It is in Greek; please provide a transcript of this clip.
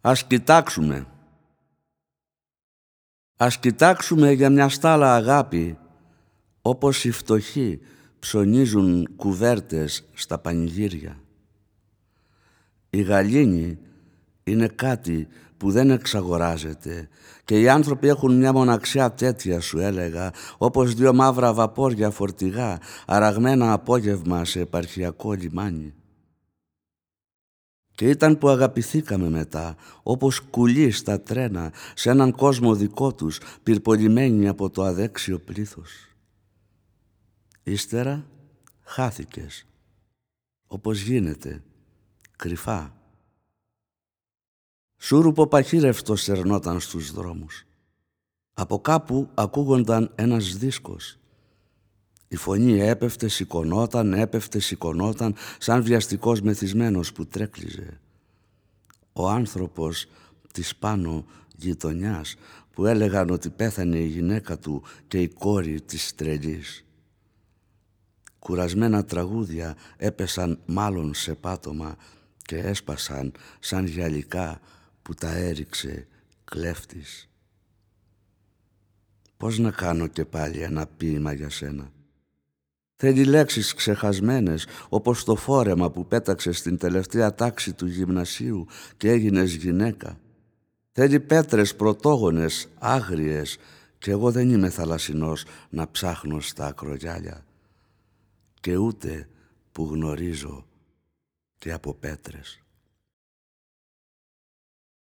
Ας κοιτάξουμε για μια στάλα αγάπη, όπως οι φτωχοί ψωνίζουν κουβέρτες στα πανηγύρια. Η γαλήνη είναι κάτι που δεν εξαγοράζεται και οι άνθρωποι έχουν μια μοναξιά τέτοια, σου έλεγα, όπως δύο μαύρα βαπόρια φορτηγά αραγμένα απόγευμα σε επαρχιακό λιμάνι. Και ήταν που αγαπηθήκαμε μετά, όπως κουλί στα τρένα, σε έναν κόσμο δικό τους, πυρπολημένοι από το αδέξιο πλήθος. Ύστερα χάθηκες, όπως γίνεται, κρυφά. Σούρουπο παχύρευτο σερνόταν στους δρόμους. Από κάπου ακούγονταν ένας δίσκος. Η φωνή έπεφτε, σηκωνόταν, σαν βιαστικός μεθυσμένος που τρέκλιζε. Ο άνθρωπος της πάνω γειτονιάς που έλεγαν ότι πέθανε η γυναίκα του και η κόρη της τρελής. Κουρασμένα τραγούδια έπεσαν μάλλον σε πάτωμα και έσπασαν σαν γυαλικά που τα έριξε κλέφτης. Πώς να κάνω και πάλι ένα ποίημα για σένα? Θέλει λέξεις ξεχασμένες, όπως το φόρεμα που πέταξες στην τελευταία τάξη του γυμνασίου και έγινες γυναίκα. Θέλει πέτρες πρωτόγονες, άγριες, και εγώ δεν είμαι θαλασσινός να ψάχνω στα ακρογιάλια. Και ούτε που γνωρίζω και από πέτρες.